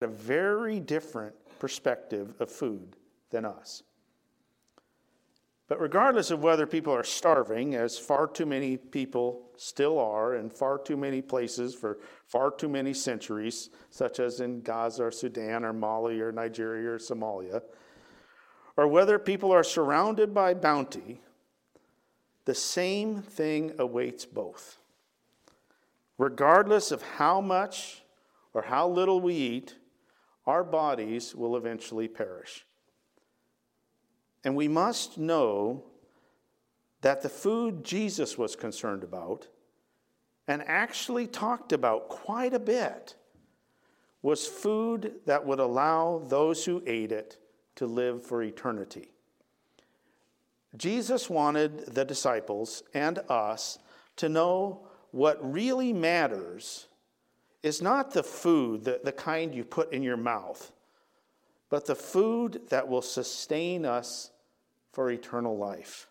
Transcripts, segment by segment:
a very different perspective of food than us. But regardless of whether people are starving, as far too many people still are in far too many places for far too many centuries, such as in Gaza or Sudan or Mali or Nigeria or Somalia, or whether people are surrounded by bounty, the same thing awaits both. Regardless of how much or how little we eat, our bodies will eventually perish. And we must know that the food Jesus was concerned about and actually talked about quite a bit was food that would allow those who ate it to live for eternity. Jesus wanted the disciples and us to know what really matters is not the food, the kind you put in your mouth, but the food that will sustain us for eternal life.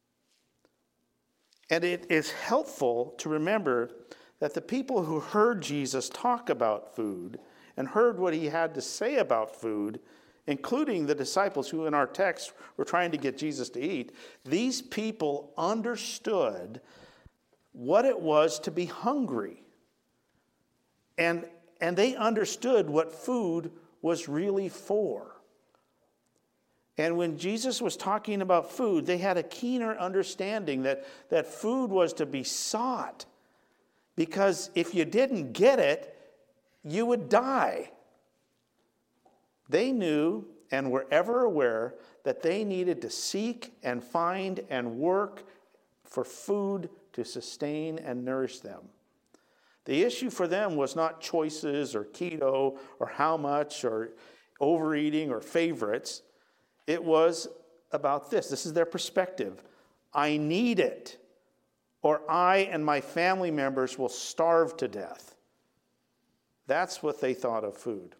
And it is helpful to remember that the people who heard Jesus talk about food and heard what he had to say about food, including the disciples who in our text were trying to get Jesus to eat, these people understood what it was to be hungry. And they understood what food was really for. And when Jesus was talking about food, they had a keener understanding that food was to be sought. Because if you didn't get it, you would die. They knew and were ever aware that they needed to seek and find and work for food to sustain and nourish them. The issue for them was not choices or keto or how much or overeating or favorites. It was about this. This is their perspective. I need it, or I and my family members will starve to death. That's what they thought of food.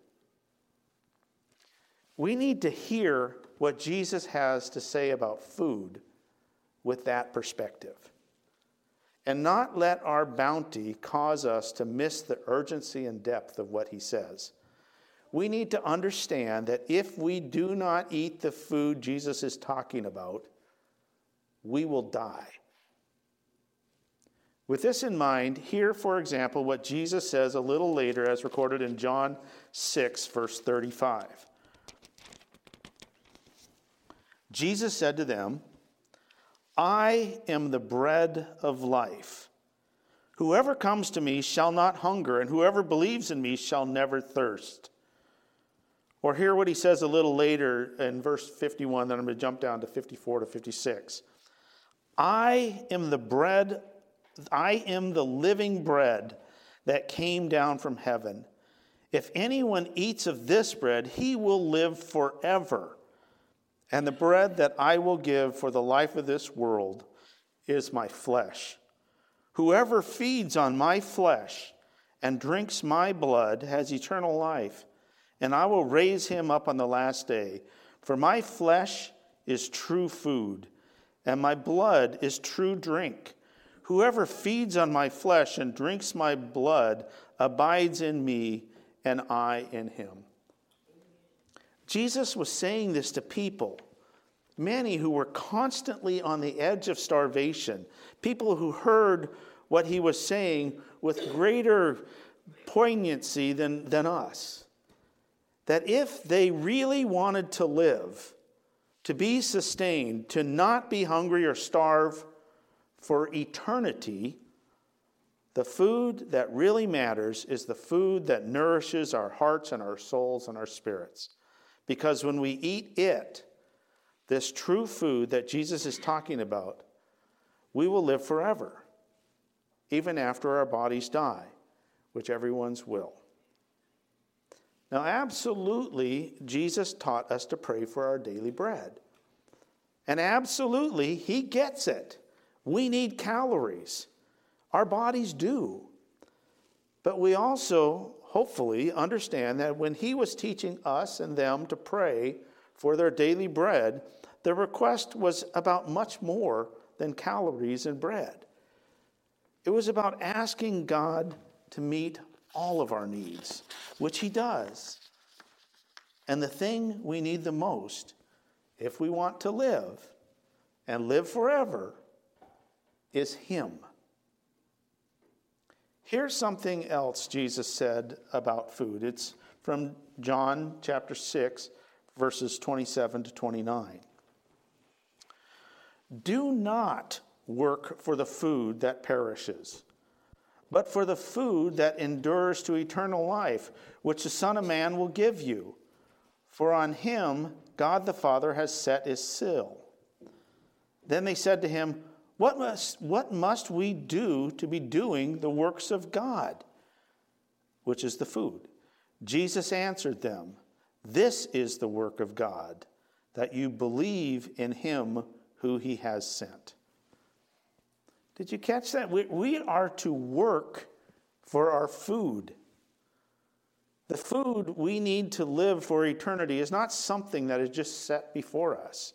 We need to hear what Jesus has to say about food with that perspective, and not let our bounty cause us to miss the urgency and depth of what he says. We need to understand that if we do not eat the food Jesus is talking about, we will die. With this in mind, hear, for example, what Jesus says a little later as recorded in John 6, verse 35. Jesus said to them, I am the bread of life. Whoever comes to me shall not hunger, and whoever believes in me shall never thirst. Or hear what he says a little later in verse 51, then I'm going to jump down to 54 to 56. I am the living bread that came down from heaven. If anyone eats of this bread, he will live forever. And the bread that I will give for the life of this world is my flesh. Whoever feeds on my flesh and drinks my blood has eternal life, and I will raise him up on the last day. For my flesh is true food, and my blood is true drink. Whoever feeds on my flesh and drinks my blood abides in me, and I in him. Jesus was saying this to people, many who were constantly on the edge of starvation, people who heard what he was saying with greater poignancy than us. That if they really wanted to live, to be sustained, to not be hungry or starve for eternity, the food that really matters is the food that nourishes our hearts and our souls and our spirits. Because when we eat it, this true food that Jesus is talking about, we will live forever, even after our bodies die, which everyone's will. Now, absolutely, Jesus taught us to pray for our daily bread. And absolutely, he gets it. We need calories. Our bodies do. But we also, hopefully, understand that when he was teaching us and them to pray for their daily bread, the request was about much more than calories and bread. It was about asking God to meet all of our needs, which he does. And the thing we need the most, if we want to live and live forever, is Him. Here's something else Jesus said about food. It's from John chapter 6, verses 27 to 29. Do not work for the food that perishes, but for the food that endures to eternal life, which the Son of Man will give you. For on him God the Father has set his seal. Then they said to him, What must we do to be doing the works of God? Which is the food. Jesus answered them, This is the work of God, that you believe in him who he has sent. Did you catch that? We are to work for our food. The food we need to live for eternity is not something that is just set before us.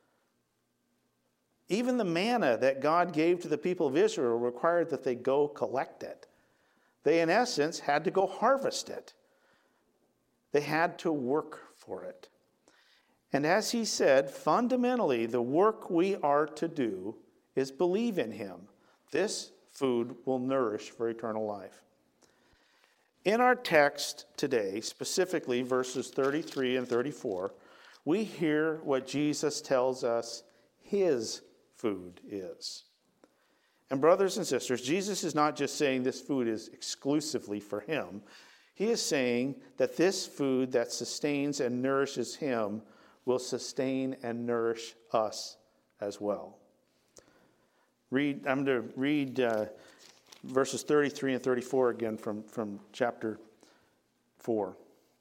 Even the manna that God gave to the people of Israel required that they go collect it. They, in essence, had to go harvest it. They had to work for it. And as he said, fundamentally, the work we are to do is believe in him. This food will nourish for eternal life. In our text today, specifically verses 33 and 34, we hear what Jesus tells us his food is. And brothers and sisters, Jesus is not just saying this food is exclusively for him. He is saying that this food that sustains and nourishes him will sustain and nourish us as well. I'm going to read verses 33 and 34 again from chapter 4.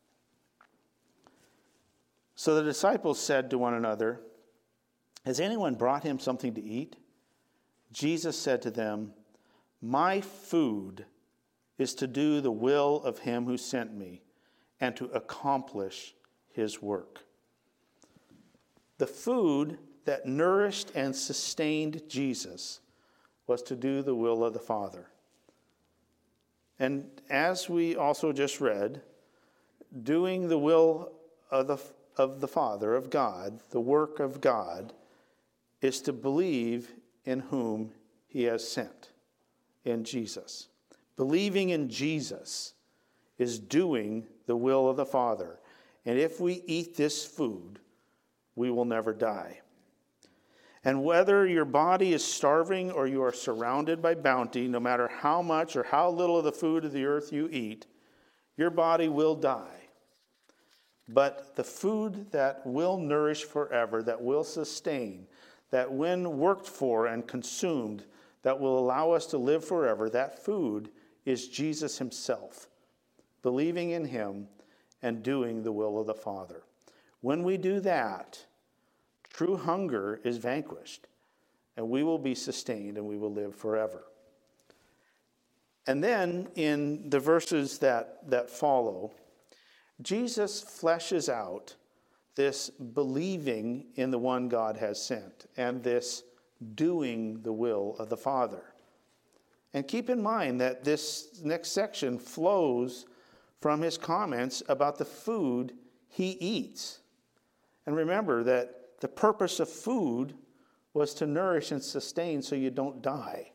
So the disciples said to one another, Has anyone brought him something to eat? Jesus said to them, My food is to do the will of him who sent me and to accomplish his work. The food that nourished and sustained Jesus was to do the will of the Father. And as we also just read, doing the will of the Father, of God, the work of God, is to believe in whom he has sent, in Jesus. Believing in Jesus is doing the will of the Father. And if we eat this food, we will never die. And whether your body is starving or you are surrounded by bounty, no matter how much or how little of the food of the earth you eat, your body will die. But the food that will nourish forever, that will sustain, that when worked for and consumed, that will allow us to live forever, that food is Jesus himself, believing in him and doing the will of the Father. When we do that, true hunger is vanquished, and we will be sustained and we will live forever. And then in the verses that follow, Jesus fleshes out this believing in the one God has sent and this doing the will of the Father. And keep in mind that this next section flows from his comments about the food he eats. And remember that the purpose of food was to nourish and sustain so you don't die.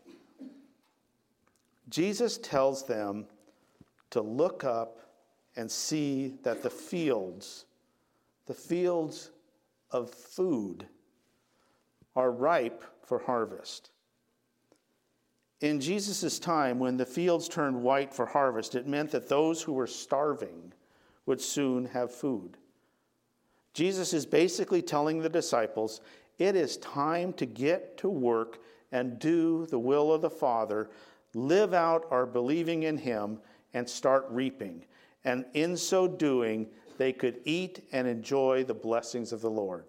Jesus tells them to look up and see that the fields of food are ripe for harvest. In Jesus' time, when the fields turned white for harvest, it meant that those who were starving would soon have food. Jesus is basically telling the disciples, it is time to get to work and do the will of the Father, live out our believing in him, and start reaping. And in so doing, they could eat and enjoy the blessings of the Lord.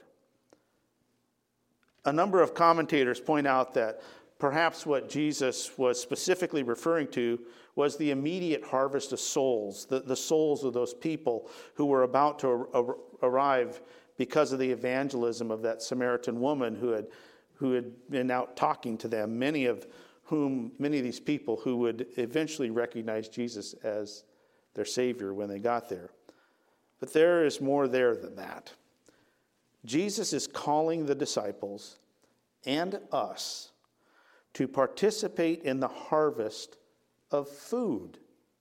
A number of commentators point out that perhaps what Jesus was specifically referring to was the immediate harvest of souls, the souls of those people who were about to arrive because of the evangelism of that Samaritan woman who had been out talking to them, many of these people who would eventually recognize Jesus as their Savior when they got there. But there is more there than that. Jesus is calling the disciples and us to participate in the harvest of food,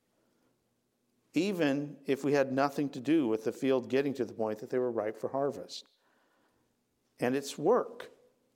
even if we had nothing to do with the field getting to the point that they were ripe for harvest. And it's work.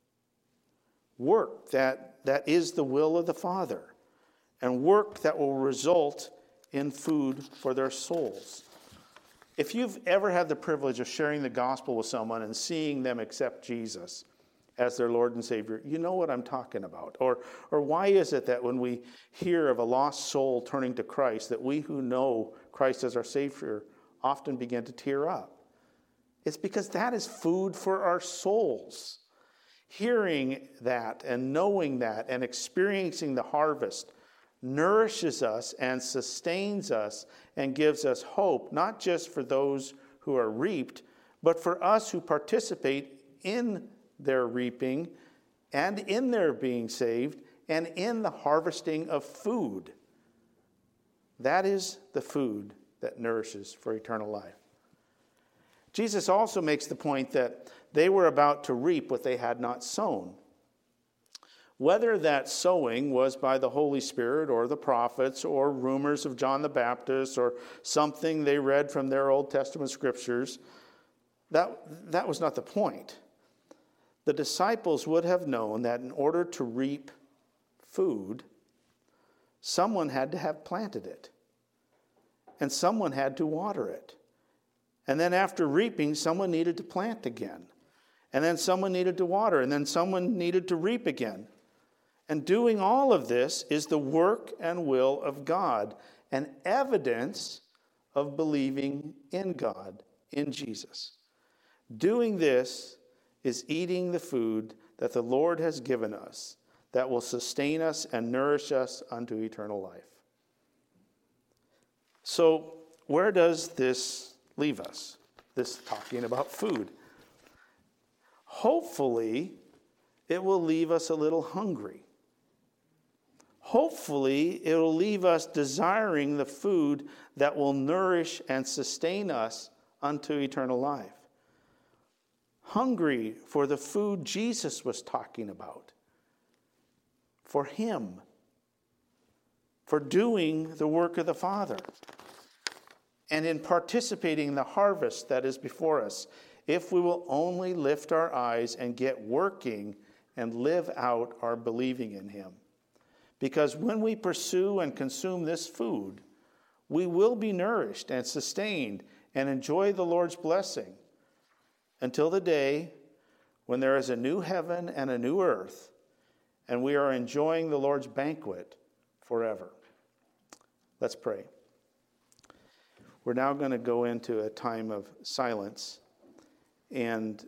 Work that is the will of the Father, and work that will result in food for their souls. If you've ever had the privilege of sharing the gospel with someone and seeing them accept Jesus as their Lord and Savior, you know what I'm talking about. Or why is it that when we hear of a lost soul turning to Christ, that we who know Christ as our Savior often begin to tear up? It's because that is food for our souls. Hearing that and knowing that and experiencing the harvest nourishes us and sustains us and gives us hope, not just for those who are reaped, but for us who participate in their reaping and in their being saved and in the harvesting of food. That is the food that nourishes for eternal life. Jesus also makes the point that they were about to reap what they had not sown. Whether that sowing was by the Holy Spirit or the prophets or rumors of John the Baptist or something they read from their Old Testament scriptures, that was not the point. The disciples would have known that in order to reap food, someone had to have planted it, and someone had to water it. And then after reaping, someone needed to plant again. And then someone needed to water, and then someone needed to reap again. And doing all of this is the work and will of God, and evidence of believing in God, in Jesus. Doing this is eating the food that the Lord has given us, that will sustain us and nourish us unto eternal life. So, where does this leave us? This talking about food. Hopefully, it will leave us a little hungry. Hopefully, it will leave us desiring the food that will nourish and sustain us unto eternal life. Hungry for the food Jesus was talking about. For Him. For doing the work of the Father. And in participating in the harvest that is before us, if we will only lift our eyes and get working and live out our believing in Him. Because when we pursue and consume this food, we will be nourished and sustained and enjoy the Lord's blessing until the day when there is a new heaven and a new earth, and we are enjoying the Lord's banquet forever. Let's pray. We're now going to go into a time of silence and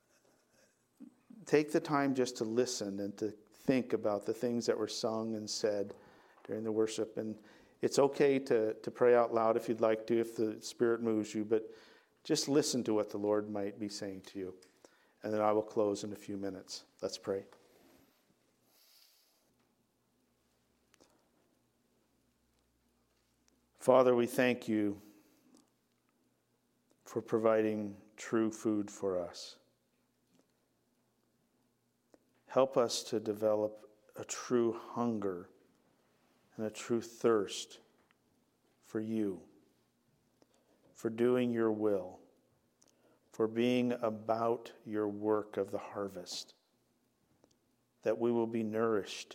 take the time just to listen and to think about the things that were sung and said during the worship. And it's okay to pray out loud if you'd like to, if the Spirit moves you, but just listen to what the Lord might be saying to you. And then I will close in a few minutes. Let's pray. Father, we thank you for providing true food for us. Help us to develop a true hunger and a true thirst for you, for doing your will, for being about your work of the harvest, that we will be nourished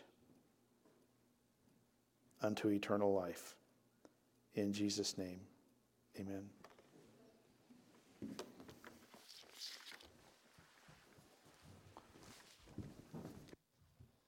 unto eternal life. In Jesus' name, amen.